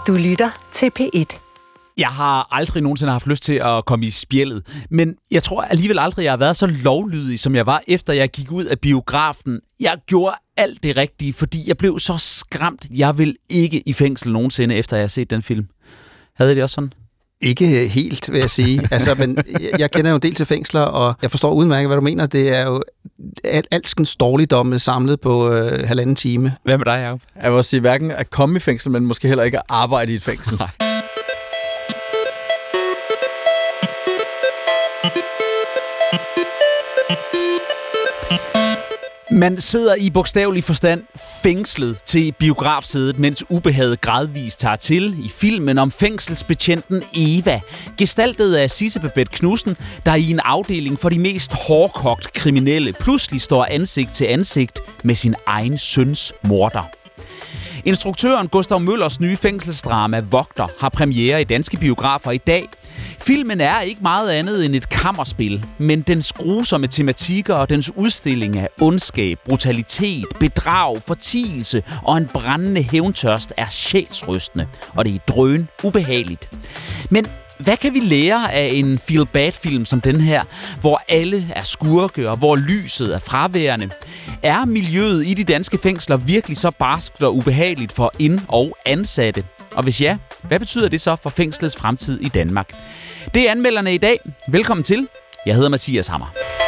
Du lytter til P1. Jeg har aldrig nogensinde haft lyst til at komme i spjældet, men jeg tror alligevel aldrig, jeg har været så lovlydig, som jeg var, efter jeg gik ud af biografen. Jeg gjorde alt det rigtige, fordi jeg blev så skræmt. Jeg vil ikke i fængsel nogensinde, efter jeg har set den film. Havde I det også sådan? Ikke helt, vil jeg sige. Men jeg kender jo en del til fængsler, og jeg forstår udmærket, hvad du mener. Det er jo alskens dårligdomme samlet på 1,5 time. Hvad med dig, Jacob? Jeg vil også sige, hverken at komme i fængsel, men måske heller ikke at arbejde i et fængsel. Nej. Man sidder i bogstavelig forstand fængslet til biografsædet, mens ubehaget gradvist tager til i filmen om fængselsbetjenten Eva, gestaltet af Sisse Babett Knudsen, der i en afdeling for de mest hårdkogt kriminelle pludselig står ansigt til ansigt med sin egen søns morder. Instruktøren Gustav Møllers nye fængselsdrama Vogter har premiere i danske biografer i dag. Filmen er ikke meget andet end et kammerspil, men dens grusomme tematikker og dens udstilling af ondskab, brutalitet, bedrag, fortielse og en brændende hævntørst er sjælsrystende, og det er drøn ubehageligt. Men hvad kan vi lære af en feel-bad-film som den her, hvor alle er skurke og hvor lyset er fraværende? Er miljøet i de danske fængsler virkelig så barskt og ubehageligt for ind- og ansatte? Og hvis ja, hvad betyder det så for fængslets fremtid i Danmark? Det er anmelderne i dag. Velkommen til. Jeg hedder Mathias Hammer.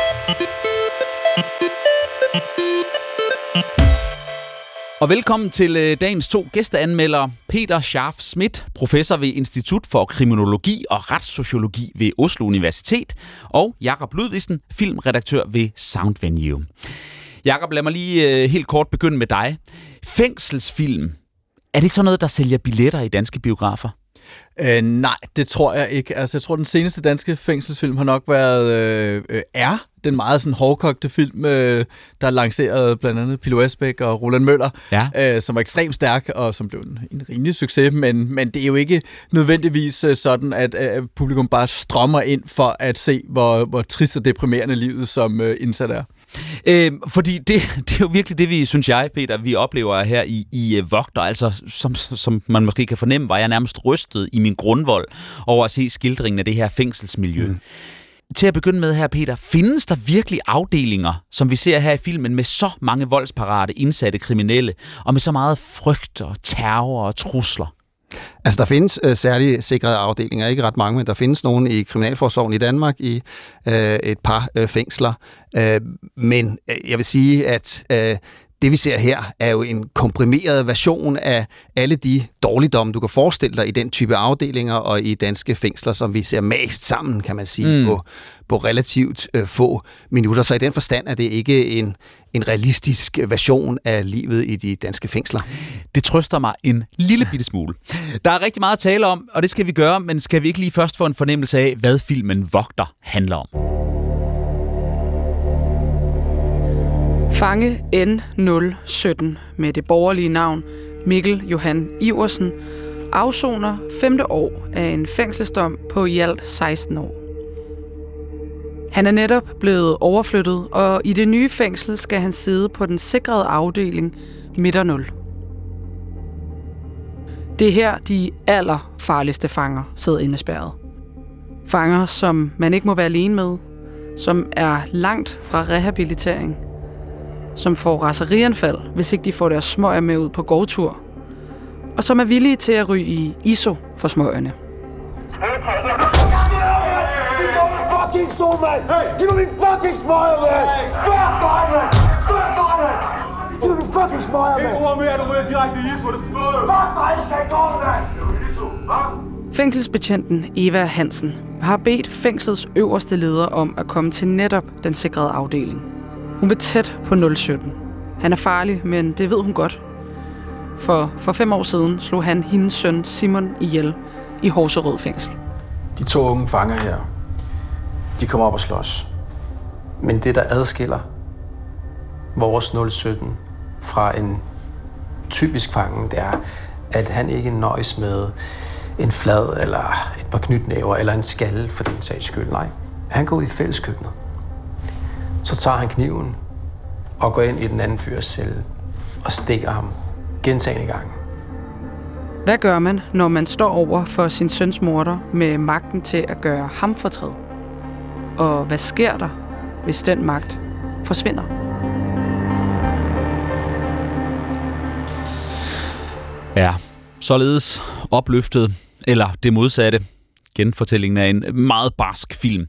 Og velkommen til dagens 2 gæsteanmeldere. Peter Scharf Schmidt, professor ved Institut for Kriminologi og Retssociologi ved Oslo Universitet, og Jakob Ludvigsen, filmredaktør ved Soundvenue. Jakob, lad mig lige helt kort begynde med dig. Fængselsfilm, er det sådan noget, der sælger billetter i danske biografer? Nej, det tror jeg ikke. Jeg tror, den seneste danske fængselsfilm har nok været den meget sådan hårdkogte film, der lancerede blandt andet Pilo Asbæk og Roland Møller, som var ekstremt stærk og som blev en rimelig succes, men det er jo ikke nødvendigvis sådan, at publikum bare strømmer ind for at se, hvor trist og deprimerende livet som indsat er. Fordi det er jo virkelig det, vi synes jeg, Peter, vi oplever her i Vogter. Altså, som man måske kan fornemme, var jeg nærmest rystet i min grundvold over at se skildringen af det her fængselsmiljø. Til at begynde med her, Peter, findes der virkelig afdelinger, som vi ser her i filmen, med så mange voldsparate indsatte kriminelle, og med så meget frygt og terror og trusler? Altså, der findes særligt sikrede afdelinger, ikke ret mange, men der findes nogen i Kriminalforsorgen i Danmark i et par fængsler. Men jeg vil sige, at det vi ser her er jo en komprimeret version af alle de dårligdomme, du kan forestille dig i den type afdelinger og i danske fængsler, som vi ser mast sammen, kan man sige, på relativt få minutter. Så i den forstand er det ikke en realistisk version af livet i de danske fængsler. Det trøster mig en lille bitte smule. Der er rigtig meget at tale om, og det skal vi gøre, men skal vi ikke lige først få en fornemmelse af, hvad filmen Vogter handler om? Fange N017 med det borgerlige navn Mikkel Johan Iversen afsoner 5. år af en fængselsdom på i alt 16 år. Han er netop blevet overflyttet, og i det nye fængsel skal han sidde på den sikrede afdeling Midter 0. Det er her de allerfarligste fanger sidder indespærret. Fanger, som man ikke må være alene med, som er langt fra rehabilitering, som får raserianfald, hvis ikke de får deres smøger med ud på gårdtur, og som er villige til at ryge i ISO for smøgerne. Fucking so, man! Giv mig min fucking smøger, man! Fuck dig, man! Fuck dig, man! Giv mig min fucking smøger, man! Ikke ord mere, du ryger direkte i ISO, det er fuck dig, jeg skal ikke gå, man! Fængselsbetjenten Eva Hansen har bedt fængslets øverste leder om at komme til netop den sikrede afdeling. Hun vil tæt på 017. Han er farlig, men det ved hun godt. For 5 år siden slog han hendes søn Simon ihjel i Horserød fængsel. De 2 unge fanger her, de kommer op og slås. Men det, der adskiller vores 017 fra en typisk fange, det er, at han ikke nøjes med en flad eller et par knytnæver eller en skalle for den sags skyld. Nej, han går ud i fælleskøkkenet. Så tager han kniven og går ind i den anden fyrs celle og stikker ham gentagne gange. Hvad gør man, når man står over for sin søns morder med magten til at gøre ham fortræd? Og hvad sker der, hvis den magt forsvinder? Ja, således opløftet, eller det modsatte, genfortællingen af en meget barsk film.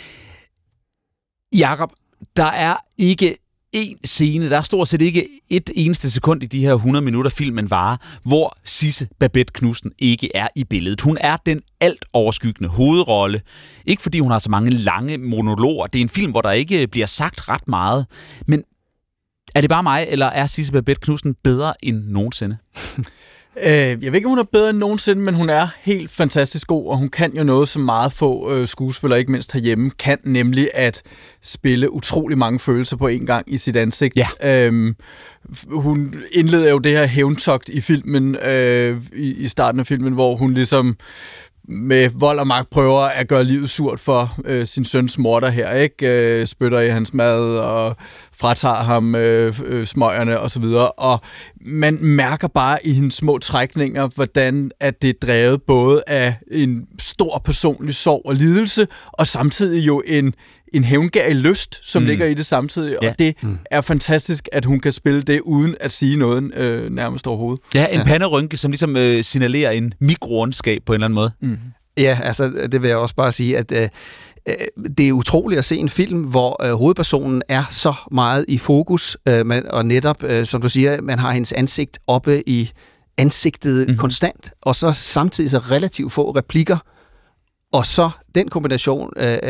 Jakob, der er ikke en scene, der er stort set ikke et eneste sekund i de her 100 minutter filmen varer, hvor Sisse Babett Knudsen ikke er i billedet. Hun er den alt overskyggende hovedrolle. Ikke fordi hun har så mange lange monologer. Det er en film, hvor der ikke bliver sagt ret meget. Men er det bare mig, eller er Sisse Babett Knudsen bedre end nogensinde? Jeg ved ikke, om hun er bedre end nogensinde, men hun er helt fantastisk god, og hun kan jo noget, som meget få skuespillere, ikke mindst herhjemme, kan, nemlig at spille utrolig mange følelser på en gang i sit ansigt. Ja. Hun indleder jo det her hævntogt i filmen, i starten af filmen, hvor hun ligesom med vold og magt prøver at gøre livet surt for sin søns morder her, ikke? Spytter i hans mad og fratager ham smøgerne og så videre. Og man mærker bare i hendes små trækninger, hvordan at det er drevet både af en stor personlig sorg og lidelse, og samtidig jo en hævngærig lyst, som ligger i det samtidig, og det er fantastisk, at hun kan spille det, uden at sige noget nærmest overhovedet. Ja, en panderynke, som ligesom signalerer en mikroondskab på en eller anden måde. Mm. Ja, altså det vil jeg også bare sige, at det er utroligt at se en film, hvor hovedpersonen er så meget i fokus, og netop, som du siger, man har hendes ansigt oppe i ansigtet konstant, og så samtidig så relativt få replikker, og så den kombination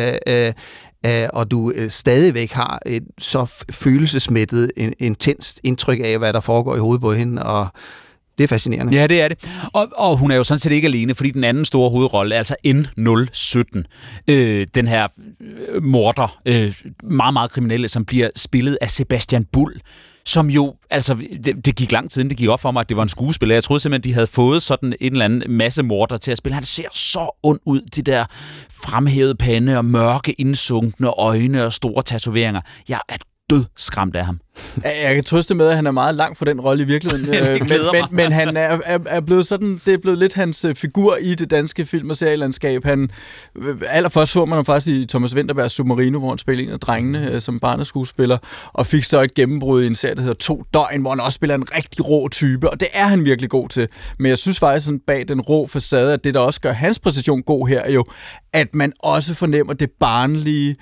og du stadigvæk har et så følelsesmættet, intenst indtryk af, hvad der foregår i hovedet på hende, og det er fascinerende. Ja, det er det. Og hun er jo sådan set ikke alene, fordi den anden store hovedrolle er altså N017. Den her morder, meget, meget kriminelle, som bliver spillet af Sebastian Bull, som jo, altså, det gik lang tid, inden det gik op for mig, at det var en skuespiller. Jeg troede simpelthen, de havde fået sådan en eller anden masse morder til at spille. Han ser så ond ud, de der fremhævede pande og mørke, indsunkne øjne og store tatoveringer. Jeg er dødskræmt af ham. Jeg kan trøste med, at han er meget langt fra den rolle i virkeligheden, men han er blevet sådan, det er blevet lidt hans figur i det danske film- og serielandskab. Han allerførst så man faktisk i Thomas Vinterbergs Submarino, hvor han spiller en af drengene som barneskuespiller, og fik så et gennembrud i en serie, der hedder 2 døgn, hvor han også spiller en rigtig rå type, og det er han virkelig god til. Men jeg synes faktisk sådan bag den rå facade, at det, der også gør hans præstation god her, er jo, at man også fornemmer det barnlige,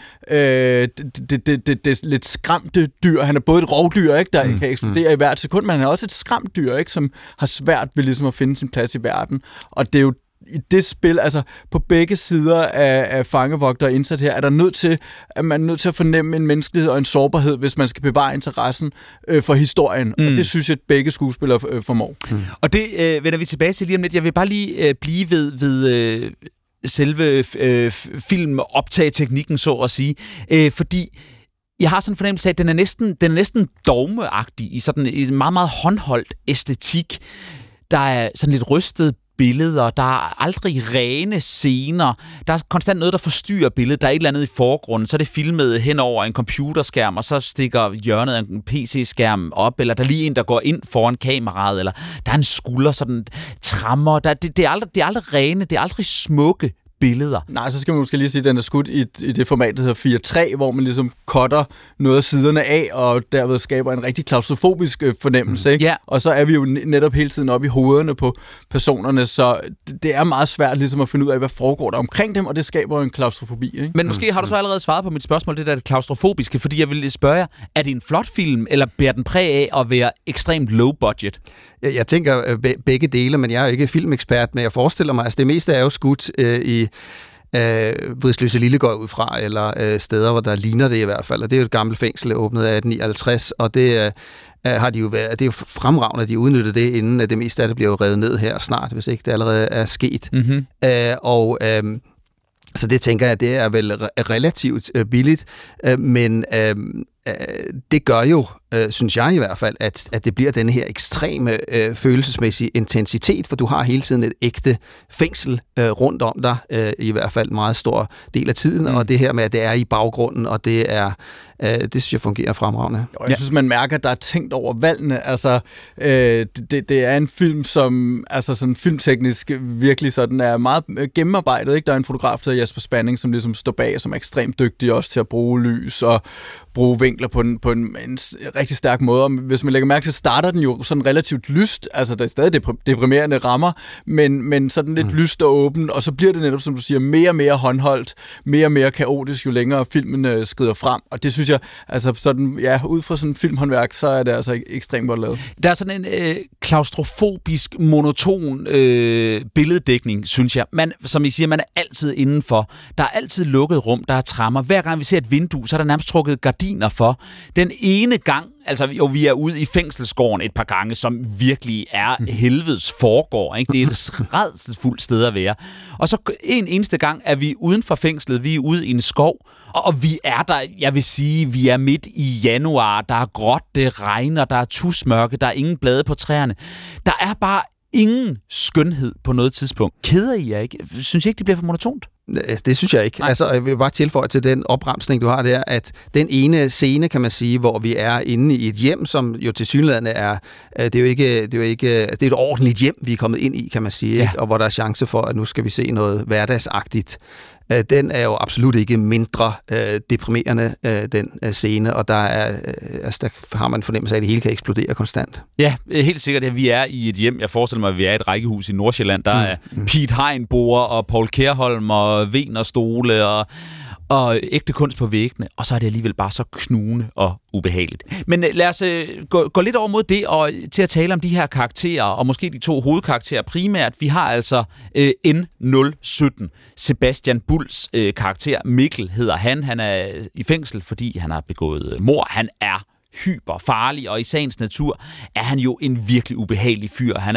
det lidt skræmte dyr. Han er både et rovdyr, ikke, der kan eksplodere i hvert sekund, men han er også et skræmt dyr, ikke, som har svært ved ligesom at finde sin plads i verden. Og det er jo i det spil, altså på begge sider af fangevogter indsat her, er man nødt til at fornemme en menneskelighed og en sårbarhed, hvis man skal bevare interessen for historien. Og det synes jeg, at begge skuespillere formår. Og det vender vi tilbage til lige om lidt. Jeg vil bare lige blive ved selve filmoptageteknikken, så at sige. Fordi jeg har sådan en fornemmelse af, at den er næsten dogmeagtig i sådan en meget, meget håndholdt æstetik. Der er sådan lidt rystede billeder, der er aldrig rene scener, der er konstant noget, der forstyrrer billedet, der er et eller andet i forgrunden, så er det filmet hen over en computerskærm, og så stikker hjørnet af en PC-skærm op, eller der er lige en, der går ind foran kameraet, eller der er en skulder, sådan trammer, det er aldrig rene, det er aldrig smukke billeder. Nej, så skal man måske lige sige, at den er skudt i det format, der hedder 4:3, hvor man ligesom cutter noget af siderne af, og derved skaber en rigtig klaustrofobisk fornemmelse. Ikke? Ja. Og så er vi jo netop hele tiden oppe i hovederne på personerne, så det er meget svært ligesom at finde ud af, hvad foregår der omkring dem, og det skaber en klaustrofobi. Ikke? Men måske har du så allerede svaret på mit spørgsmål, det der det klaustrofobiske, fordi jeg ville spørge jer, er det en flot film, eller bærer den præg af at være ekstremt low budget? Jeg tænker begge dele, men jeg er jo ikke filmekspert, men jeg forestiller mig, at det meste er jo skudt i Vridsløse Lillegård ud fra, eller steder, hvor der ligner det i hvert fald. Og det er jo et gammelt fængsel, åbnet af 1859, og det har de jo været, det er jo fremragende, at de udnyttede det, inden det meste af det bliver jo revet ned her snart, hvis ikke det allerede er sket. Så det tænker jeg, det er vel relativt billigt, men det gør jo, synes jeg i hvert fald, at det bliver den her ekstreme følelsesmæssige intensitet, for du har hele tiden et ægte fængsel rundt om dig, i hvert fald en meget stor del af tiden, og det her med, at det er i baggrunden, og det synes jeg fungerer fremragende. Og jeg synes, man mærker, at der er tænkt over valgene. Altså, det er en film, som altså sådan filmteknisk virkelig sådan er meget gennemarbejdet. Ikke? Der er en fotograf, der hedder Jesper Spanning, som ligesom står bag, som er ekstremt dygtig også til at bruge lys og bruge vinkler på en rigtig stærk måde. Og hvis man lægger mærke til, starter den jo sådan relativt lyst. Altså, der er stadig deprimerende rammer, men sådan lidt lyst og åben, og så bliver det netop, som du siger, mere og mere håndholdt, mere og mere kaotisk, jo længere filmen skrider frem. Og det synes jeg, altså sådan, ja, ud fra sådan en filmhåndværk, så er det altså ekstremt godt lavet. Der er sådan en klaustrofobisk, monoton billeddækning, synes jeg. Som I siger, man er altid indenfor. Der er altid lukket rum, der er tremmer. Hver gang vi ser et vindue, så er der nærmest trukket gardiner for. Den ene gang, altså jo, vi er ude i fængselsgården et par gange, som virkelig er helvedes foregår. Ikke? Det er et rædselsfuldt sted at være. Og så en eneste gang er vi uden for fængslet, vi er ude i en skov, og vi er der, jeg vil sige, vi er midt i januar, der er gråt, det regner, der er tusmørke, der er ingen blade på træerne. Der er bare ingen skønhed på noget tidspunkt. Keder I jer ikke? Synes I ikke, det bliver for monotont? Det synes jeg ikke. Nej. Altså, jeg vil bare tilføje til den opremsning, du har der, at den ene scene, kan man sige, hvor vi er inde i et hjem, som jo tilsyneladende er, det er et ordentligt hjem, vi er kommet ind i, kan man sige, ja. Og hvor der er chance for, at nu skal vi se noget hverdagsagtigt. Den er jo absolut ikke mindre deprimerende, den scene, og der har man fornemmelse af, at det hele kan eksplodere konstant. Ja, helt sikkert, at vi er i et hjem. Jeg forestiller mig, at vi er i et rækkehus i Nordsjælland. Der er Piet Hein-bord og Paul Kjærholm og Wiener-stole og ægte kunst på væggene, og så er det alligevel bare så knugende og ubehageligt. Men lad os gå lidt over mod det, og til at tale om de her karakterer, og måske de to hovedkarakterer primært. Vi har altså N017, Sebastian Bulls karakter. Mikkel hedder han. Han er i fængsel, fordi han har begået mord. Han er hyperfarlig, og i sagens natur er han jo en virkelig ubehagelig fyr. Han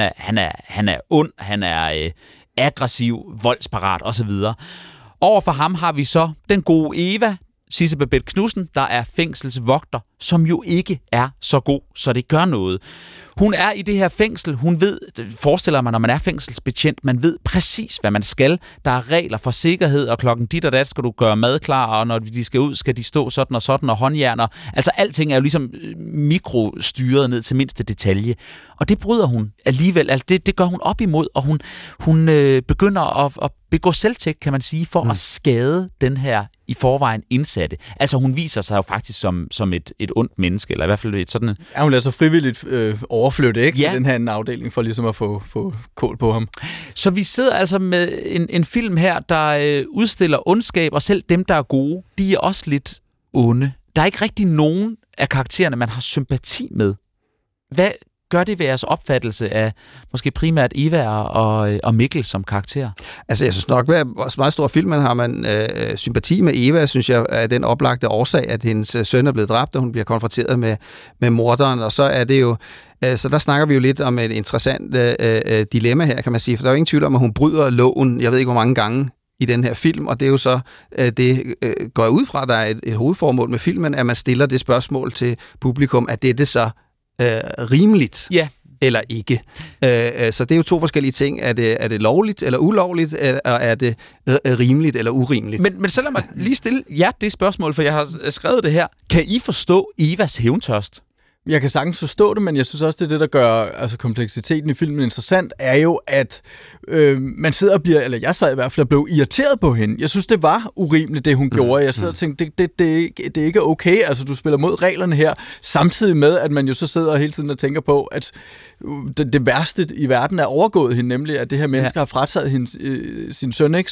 er ond, han er aggressiv, voldsparat osv. Overfor ham har vi så den gode Eva, Sisse Babett Knudsen, der er fængselsvogter, som jo ikke er så god, så det gør noget. Hun er i det her fængsel, hun ved, forestiller man, når man er fængselsbetjent, man ved præcis, hvad man skal. Der er regler for sikkerhed, og klokken dit og dat skal du gøre mad klar, og når de skal ud, skal de stå sådan, og håndjerner. Altså alting er jo ligesom mikrostyret ned til mindste detalje. Og det bryder hun alligevel, altså det gør hun op imod, og hun begynder at begå selvtægt, kan man sige, for at skade den her i forvejen indsatte. Altså hun viser sig jo faktisk som et ondt menneske, eller i hvert fald et sådan... Ja, hun lader sig frivilligt overflytte, ikke? Ja. Til den her afdeling, for ligesom at få kål på ham. Så vi sidder altså med en film her, der udstiller ondskab, og selv dem, der er gode, de er også lidt onde. Der er ikke rigtig nogen af karaktererne, man har sympati med. Hvad gør det ved jeres opfattelse af måske primært Eva og Mikkel som karakter? Altså, jeg synes nok, at meget stor film, har man sympati med Eva, synes jeg, er den oplagte årsag, at hendes søn er blevet dræbt, og hun bliver konfronteret med morderen, og så er det jo så der snakker vi jo lidt om et interessant dilemma her, kan man sige, for der er jo ingen tvivl om, at hun bryder loven, jeg ved ikke hvor mange gange i den her film, og det er jo så, det går ud fra, der er et hovedformål med filmen, at man stiller det spørgsmål til publikum, at det så rimeligt eller ikke. Så det er jo to forskellige ting. Er det lovligt eller ulovligt, eller er det rimeligt eller urimeligt? Men så lad mig lige stille det spørgsmål, for jeg har skrevet det her. Kan I forstå Evas hævntørst? Jeg kan sagtens forstå det, men jeg synes også, det der gør altså kompleksiteten i filmen interessant, er jo, at man sidder og bliver, eller jeg sad i hvert fald og blev irriteret på hende. Jeg synes, det var urimeligt, det hun gjorde. Jeg sidder og tænkte, det er ikke okay. Altså, du spiller mod reglerne her, samtidig med, at man jo så sidder hele tiden og tænker på, at det værste i verden er overgået hende, nemlig at det her menneske har frataget hendes, sin søn, ikke?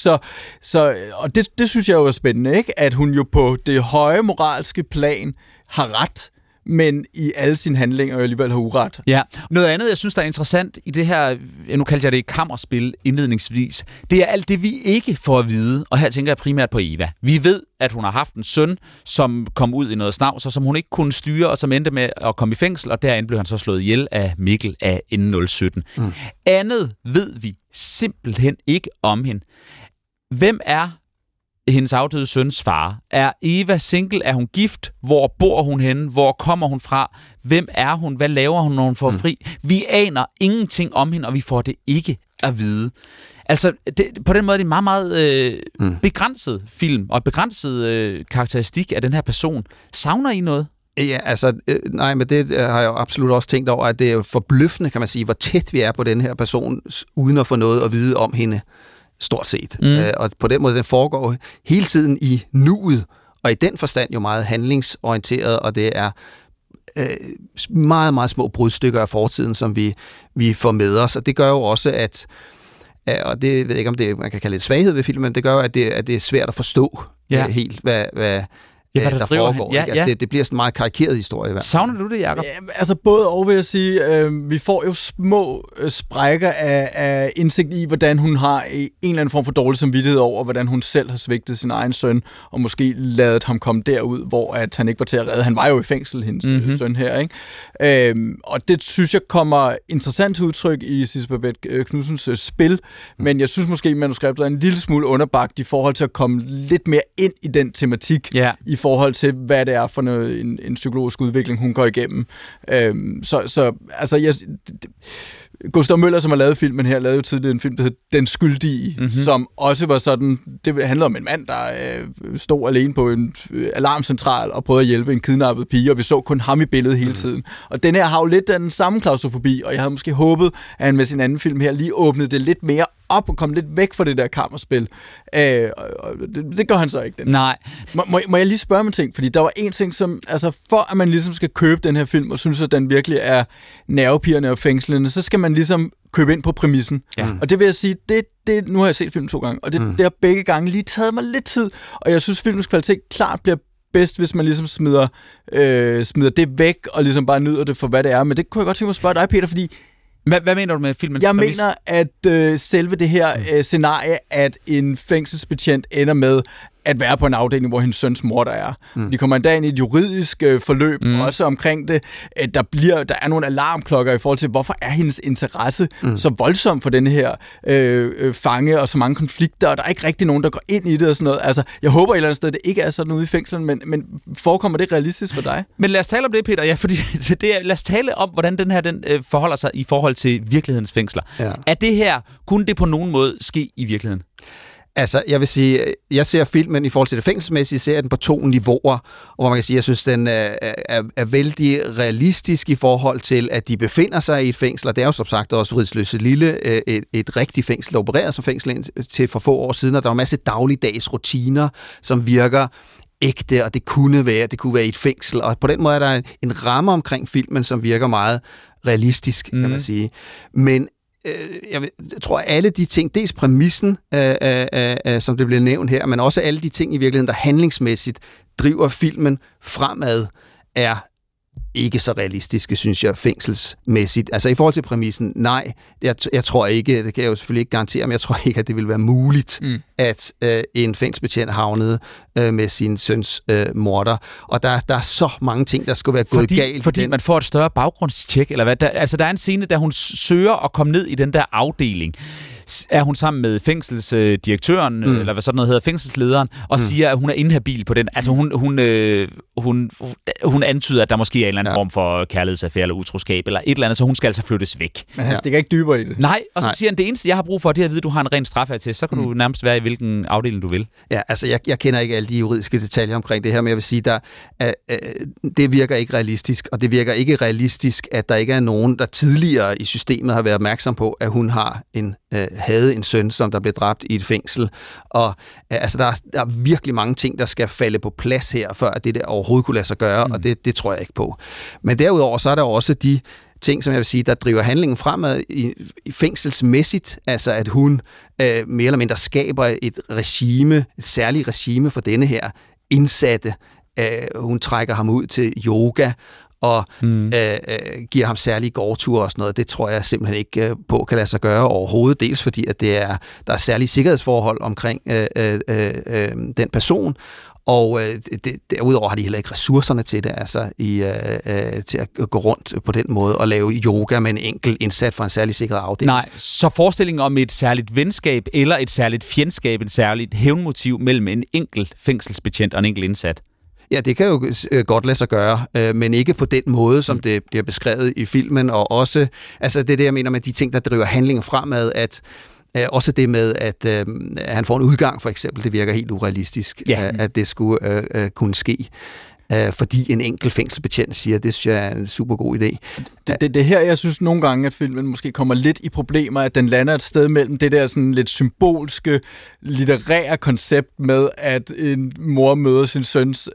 Og det synes jeg jo er spændende, ikke? At hun jo på det høje moralske plan har ret, men i alle sine handlinger alligevel har uret. Ja. Noget andet, jeg synes, der er interessant i det her, nu kaldte jeg det et kammerspil indledningsvis, det er alt det, vi ikke får at vide, og her tænker jeg primært på Eva. Vi ved, at hun har haft en søn, som kom ud i noget snavs, og som hun ikke kunne styre, og som endte med at komme i fængsel, og derinde blev han så slået ihjel af Mikkel af N017. Andet ved vi simpelthen ikke om hende. Hvem er hendes afdøde søns far. Er Eva single? Er hun gift? Hvor bor hun henne? Hvor kommer hun fra? Hvem er hun? Hvad laver hun, når hun får fri? Vi aner ingenting om hende, og vi får det ikke at vide. Altså, på den måde er det en meget, meget begrænset film, og begrænset karakteristik af den her person. Savner I noget? Ja, altså, nej, men det har jeg jo absolut også tænkt over, at det er forbløffende, kan man sige, hvor tæt vi er på den her person, uden at få noget at vide om hende, stort set. Og på den måde, den foregår hele tiden i nuet, og i den forstand jo meget handlingsorienteret, og det er meget, meget små brudstykker af fortiden, som vi får med os, og det gør jo også, at og det ved jeg ikke, om det man kan kalde et svaghed ved filmen, men det gør jo, at det er svært at forstå helt, hvad der foregår. Ja, altså, det bliver sådan en meget karikeret historie. Savner du det, Jacob? Ja, altså både og, vil jeg sige. Vi får jo små sprækker af indsigt i, hvordan hun har en eller anden form for dårlig samvittighed over, hvordan hun selv har svigtet sin egen søn, og måske ladet ham komme derud, hvor at han ikke var til at redde. Han var jo i fængsel, hendes søn her, ikke? Og det synes jeg kommer interessant til udtryk i Sidse Babett Knudsens spil, men jeg synes måske, manuskriptet er en lille smule underbagt i forhold til at komme lidt mere ind i den tematik, i forhold til, hvad det er for en psykologisk udvikling, hun går igennem. Gustav Møller, som har lavet filmen her, lavede jo tidligere en film, der hed Den Skyldige, som også var sådan, det handlede om en mand, der stod alene på en alarmcentral og prøvede at hjælpe en kidnappet pige, og vi så kun ham i billedet hele tiden. Og den her har jo lidt af den samme klaustrofobi, og jeg havde måske håbet, at han med sin anden film her lige åbnede det lidt mere op og kom lidt væk fra det der kammerspil. Det gør han så ikke. Nej. Må jeg lige spørge om en ting? Fordi der var en ting, som, altså for at man ligesom skal købe den her film, og synes, at den virkelig er nervepirrende og fængslende, så skal man ligesom købe ind på præmissen. Ja. Og det vil jeg sige, nu har jeg set filmen 2 gange, og det har begge gange lige taget mig lidt tid, og jeg synes, filmens kvalitet klart bliver bedst, hvis man ligesom smider det væk, og ligesom bare nyder det for, hvad det er. Men det kunne jeg godt tænke mig at spørge dig, Peter, fordi hvad mener du med filmens præmis? Jeg mener, at selve det her scenarie, at en fængselsbetjent ender med at være på en afdeling, hvor hendes søns mor der er. De kommer endda ind i et juridisk forløb, også omkring det. Der er nogle alarmklokker i forhold til, hvorfor er hendes interesse så voldsom for denne her fange, og så mange konflikter, og der er ikke rigtig nogen, der går ind i det og sådan noget. Altså, jeg håber et eller andet sted, det ikke er sådan ude i fængslen, men forekommer det realistisk for dig? Men lad os tale om det, Peter. Ja, fordi lad os tale om, hvordan den forholder sig i forhold til virkelighedens fængsler. Ja. Er det her, kunne det på nogen måde ske i virkeligheden? Altså, jeg vil sige, jeg ser filmen i forhold til det fængselsmæssige, ser den på 2 niveauer, hvor man kan sige, jeg synes, den er vældig realistisk i forhold til, at de befinder sig i et fængsel, og det er jo som sagt også Vridsløse Lille, et rigtigt fængsel, der opererer som fængsel til for få år siden, og der er en masse dagligdags rutiner, som virker ægte, og det kunne være i et fængsel, og på den måde er der en ramme omkring filmen, som virker meget realistisk, kan man sige. Men jeg tror, at alle de ting, dels præmissen, som det blev nævnt her, men også alle de ting i virkeligheden, der handlingsmæssigt driver filmen fremad, er ikke så realistiske, synes jeg, fængselsmæssigt. Altså i forhold til præmissen, nej, jeg tror ikke, det kan jeg jo selvfølgelig ikke garantere, men jeg tror ikke, at det vil være muligt, at en fængselsbetjent havnede med sin søns morder. Og der er så mange ting, der skulle være gået galt. Fordi man får et større baggrundstjek, eller hvad? Der er en scene, der hun søger at komme ned i den der afdeling. Er hun sammen med fængselsdirektøren, eller hvad sådan noget hedder, fængselslederen, og siger, at hun er inhabil på den. Altså hun antyder, at der måske er en eller anden form for kærlighedsaffære eller utroskab, eller et eller andet, så hun skal altså flyttes væk. Men han stikker ikke dybere i det. Nej, og så siger han, det eneste, jeg har brug for, det er at vide, at du har en ren strafattest, så kan du nærmest være i hvilken afdeling du vil. Ja, altså jeg kender ikke alle de juridiske detaljer omkring det her, men jeg vil sige, det virker ikke realistisk, og det virker ikke realistisk, at der ikke er nogen, der tidligere i systemet har været opmærksom på, at hun har havde en søn, som der blev dræbt i et fængsel. Og altså, der er virkelig mange ting, der skal falde på plads her, før at det der overhovedet kunne lade sig gøre, og det tror jeg ikke på. Men derudover, så er der også de ting, som jeg vil sige, der driver handlingen fremad i fængselsmæssigt, altså at hun mere eller mindre skaber et særligt regime for denne her indsatte. Hun trækker ham ud til yoga, og giver ham særlige gårdture og sådan noget. Det tror jeg simpelthen ikke på kan lade sig gøre overhovedet. Dels fordi, at der er særlige sikkerhedsforhold omkring den person, Og derudover har de heller ikke ressourcerne til det, altså til at gå rundt på den måde og lave yoga med en enkelt indsat for en særlig sikret afdeling. Nej, så forestillingen om et særligt venskab eller et særligt fjendskab, et særligt hævnmotiv mellem en enkelt fængselsbetjent og en enkelt indsat. Ja, det kan jo godt lade sig gøre, men ikke på den måde, som det bliver beskrevet i filmen, og også, altså det er det, jeg mener med de ting, der driver handlingen fremad, at også det med, at han får en udgang, for eksempel, det virker helt urealistisk, at det skulle kunne ske. Fordi en enkelt fængselsbetjent siger, det synes jeg er en super god idé. Det her, jeg synes nogle gange, at filmen måske kommer lidt i problemer, at den lander et sted mellem det der sådan lidt symbolske, litterære koncept med, at en mor møder sin søns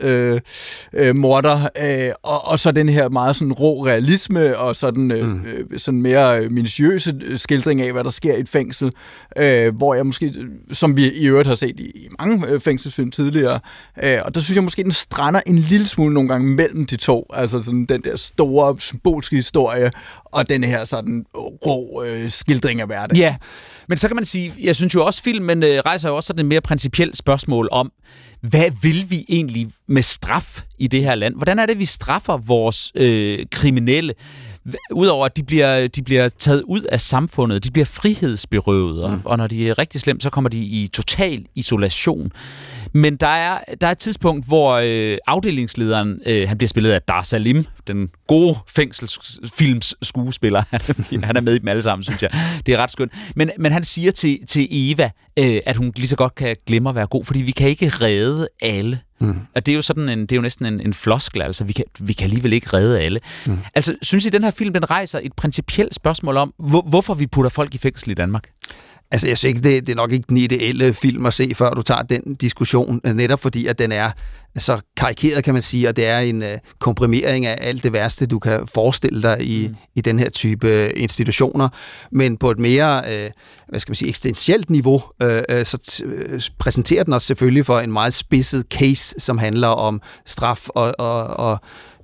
morder, og så den her meget sådan rå realisme, og sådan, sådan mere minutiøse skildring af, hvad der sker i et fængsel, hvor jeg måske, som vi i øvrigt har set i mange fængselsfilm tidligere, og der synes jeg måske, den strander en lille smule nogle gange mellem de to, altså sådan den der store symbolske historie og den her sådan rå skildring af hverdagen. Ja, men så kan man sige, jeg synes jo også, filmen rejser jo også sådan et mere principielt spørgsmål om, hvad vil vi egentlig med straf i det her land? Hvordan er det, vi straffer vores kriminelle? Udover at de bliver taget ud af samfundet, de bliver frihedsberøvet, og når de er rigtig slemt, så kommer de i total isolation. Men der er et tidspunkt, hvor afdelingslederen, han bliver spillet af Dar Salim, den gode fængselsfilms skuespiller. Han er med i dem alle sammen, synes jeg. Det er ret skønt. Men han siger til Eva, at hun lige så godt kan glemme at være god, fordi vi kan ikke redde alle. Og det er jo sådan det er jo næsten en floskel, altså vi kan alligevel ikke redde alle. Altså, synes I, den her film, den rejser et principielt spørgsmål om, hvorfor vi putter folk i fængsel i Danmark? Altså, jeg synes ikke, det er nok ikke den ideelle film at se, før du tager den diskussion, netop fordi, at den er så karikeret, kan man sige, og det er en komprimering af alt det værste, du kan forestille dig i den her type institutioner. Men på et mere, eksistentielt niveau, så præsenterer den os selvfølgelig for en meget spidset case, som handler om straf og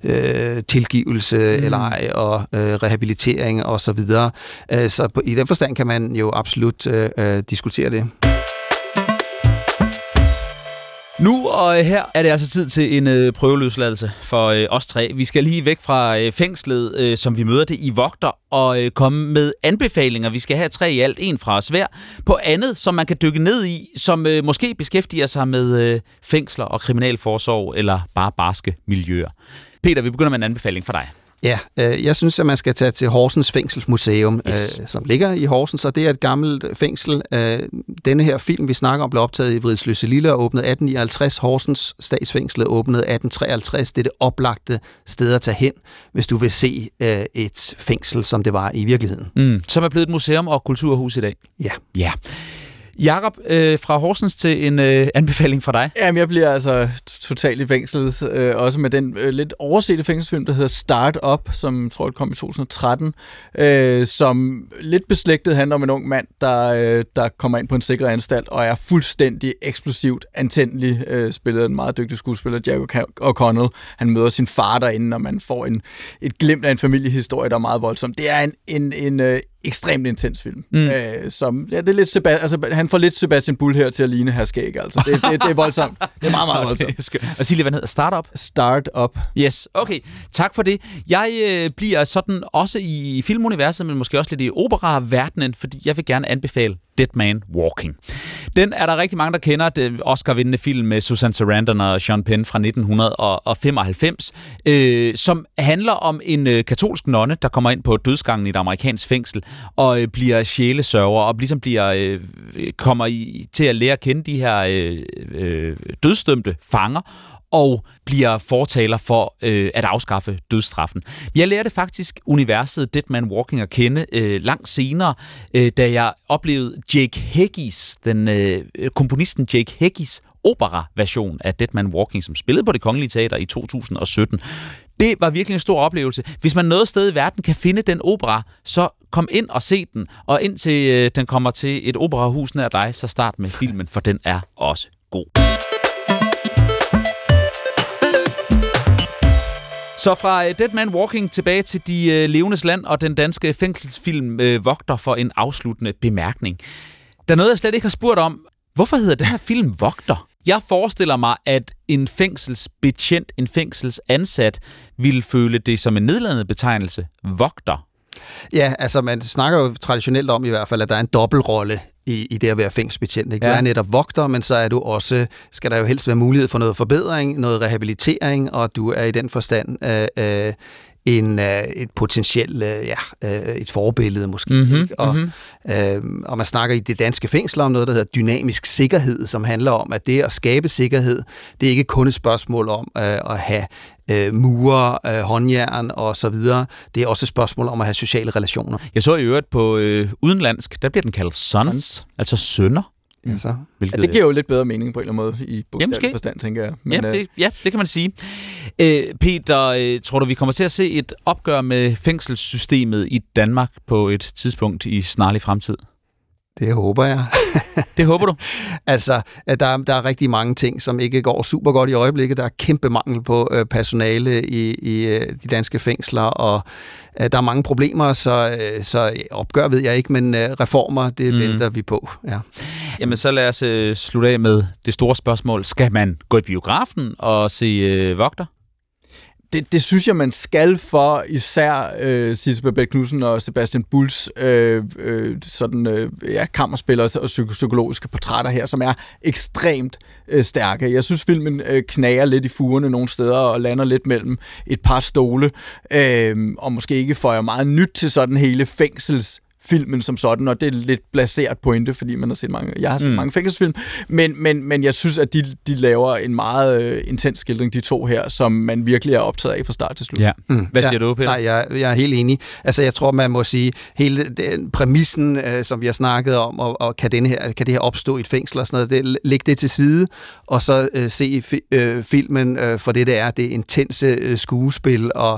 tilgivelse eller ej, og rehabilitering og så videre. Så i den forstand kan man jo absolut diskutere det. Nu og her er det altså tid til en prøveløsladelse for os tre. Vi skal lige væk fra fængslet, som vi møder det i Vogter, og komme med anbefalinger. Vi skal have 3 i alt, en fra os hver, på andet, som man kan dykke ned i, som måske beskæftiger sig med fængsler og kriminalforsorg, eller bare barske miljøer. Peter, vi begynder med en anbefaling for dig. Ja, jeg synes, at man skal tage til Horsens Fængselsmuseum, som ligger i Horsens, og det er et gammelt fængsel. Denne her film, vi snakker om, blev optaget i Vridsløselille og åbnede 1859. Horsens Statsfængslet åbnede 1853. Det er det oplagte sted at tage hen, hvis du vil se et fængsel, som det var i virkeligheden. Som er blevet et museum og kulturhus i dag. Ja. Jakob, fra Horsens til en anbefaling fra dig. Jamen, jeg bliver altså totalt i fængslet, også med den lidt oversete fængselsfilm, der hedder Start Up, som tror jeg kom i 2013, som lidt beslægtet handler om en ung mand, der kommer ind på en sikker anstalt og er fuldstændig eksplosivt antændelig, spillet af en meget dygtig skuespiller, Jack O'Connell. Han møder sin far derinde, og man får et glimt af en familiehistorie, der er meget voldsom. Det er en ekstremt intens film. Som, ja, det er lidt han får lidt Sebastian Bull her til at ligne her skæg, altså. Det er voldsomt. Det er meget, meget voldsomt. Og sig lige, hvad den hedder. Start-up? Start-up. Yes, okay. Tak for det. Jeg bliver sådan også i filmuniverset, men måske også lidt i opera-verdenen, fordi jeg vil gerne anbefale Dead Man Walking. Den er der rigtig mange, der kender. Det Oscar-vindende film med Susan Sarandon og Sean Penn fra 1995, som handler om en katolsk nonne, der kommer ind på dødsgangen i et amerikansk fængsel og bliver sjælesørger og ligesom kommer til at lære at kende de her dødsdømte fanger og bliver fortaler for at afskaffe dødsstraffen. Jeg lærte faktisk universet Dead Man Walking at kende langt senere, da jeg oplevede Jake Heggies, komponisten Jake Heggies opera-version af Dead Man Walking, som spillede på Det Kongelige Teater i 2017. Det var virkelig en stor oplevelse. Hvis man noget sted i verden kan finde den opera, så kom ind og se den, og indtil den kommer til et operahus nær dig, så start med filmen, for den er også god. Så fra Dead Man Walking tilbage til De levendes land og den danske fængselsfilm Vogter for en afsluttende bemærkning. Der er noget, jeg slet ikke har spurgt om. Hvorfor hedder den her film Vogter? Jeg forestiller mig, at en fængselsbetjent, en fængselsansat, ville føle det som en nedladende betegnelse. Vogter. Ja, altså man snakker jo traditionelt om i hvert fald, at der er en dobbeltrolle i det at være fængselsbetjent. Ikke? Du er netop vogter, men så er du også, skal der jo helst være mulighed for noget forbedring, noget rehabilitering, og du er i den forstand et potentielt et forbillede måske. Ikke? Og man snakker i det danske fængsler om noget, der hedder dynamisk sikkerhed, som handler om, at det at skabe sikkerhed, det er ikke kun et spørgsmål om at have mure, håndjern og så videre. Det er også et spørgsmål om at have sociale relationer. Jeg så i øvrigt på udenlandsk, der bliver den kaldt sons, altså sønner. Altså. Ja, det giver jo lidt bedre mening på en eller anden måde i bogstavelig forstand, tænker jeg. Men, det kan man sige. Peter, tror du, vi kommer til at se et opgør med fængselssystemet i Danmark på et tidspunkt i snarlig fremtid? Det håber jeg. Det håber du? Altså, der er rigtig mange ting, som ikke går super godt i øjeblikket. Der er kæmpe mangel på personale i de danske fængsler, og der er mange problemer, så opgør ved jeg ikke, men reformer, det venter vi på. Ja. Jamen, så lad os slutte af med det store spørgsmål. Skal man gå i biografen og se Vogter? Det synes jeg, man skal for især Sisse Babett Knudsen og Sebastian Bulls kammerspillere og psykologiske portrætter her, som er ekstremt stærke. Jeg synes, filmen knager lidt i fugerne nogle steder og lander lidt mellem et par stole, og måske ikke får meget nyt til sådan hele fængselsfilmen som sådan, og det er lidt blaseret pointe, fordi jeg har set mange fængselsfilm, men jeg synes, at de laver en meget intens skildring, de to her, som man virkelig er optaget af fra start til slut. Ja. Hvad siger du, Peter? Nej, jeg er helt enig. Altså, jeg tror, man må sige, hele den præmissen, som vi har snakket om, og kan det her opstå i et fængsel og sådan noget, læg det til side, og så se filmen for det er intense skuespil, og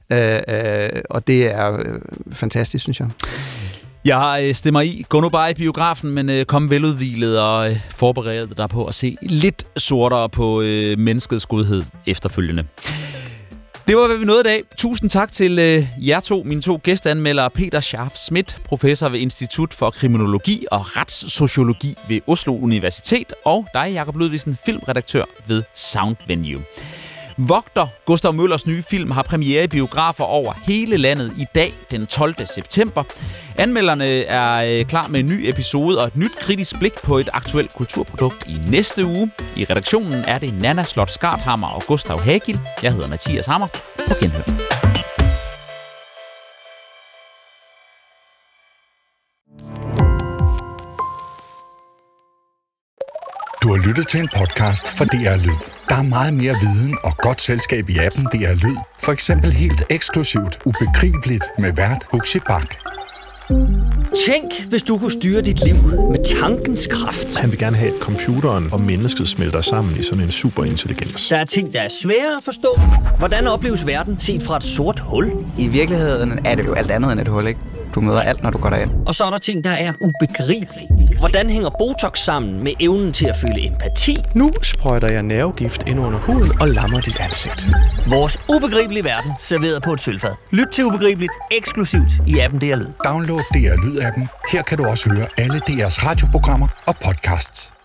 det er fantastisk, synes jeg. Jeg stemmer i. Gå nu bare i biografen, men kom veludhvilet og forbered dig på at se lidt sortere på menneskets godhed efterfølgende. Det var, hvad vi nåede i dag. Tusind tak til jer to, mine to gæsteanmeldere, Peter Scharf Schmidt, professor ved Institut for Kriminologi og Retssociologi ved Oslo Universitet, og dig, Jakob Ludvigsen, filmredaktør ved Sound Venue. Vogter, Gustav Møllers nye film, har premiere i biografer over hele landet i dag, den 12. september. Anmelderne er klar med en ny episode og et nyt kritisk blik på et aktuelt kulturprodukt i næste uge. I redaktionen er det Nana Slot Skarthammer og Gustav Hagil. Jeg hedder Mathias Hammer. På genhør. Du har lyttet til en podcast fra DR Lyd. Der er meget mere viden og godt selskab i appen DR Lyd. For eksempel helt eksklusivt Ubegribeligt med vært Huxi Bach. Tænk, hvis du kunne styre dit liv med tankens kraft. Han vil gerne have, at computeren og mennesket smelter sammen i sådan en superintelligens. Der er ting, der er svære at forstå. Hvordan opleves verden set fra et sort hul? I virkeligheden er det jo alt andet end et hul, ikke? Du møder alt, når du går derind. Og så er der ting, der er ubegribelige. Hvordan hænger Botox sammen med evnen til at føle empati? Nu sprøjter jeg nervegift ind under huden og lammer dit ansigt. Vores ubegribelige verden, serveret på et sølvfad. Lyt til Ubegribeligt eksklusivt i appen DR Lyd. Download DR Lyd-appen. Her kan du også høre alle DR's radioprogrammer og podcasts.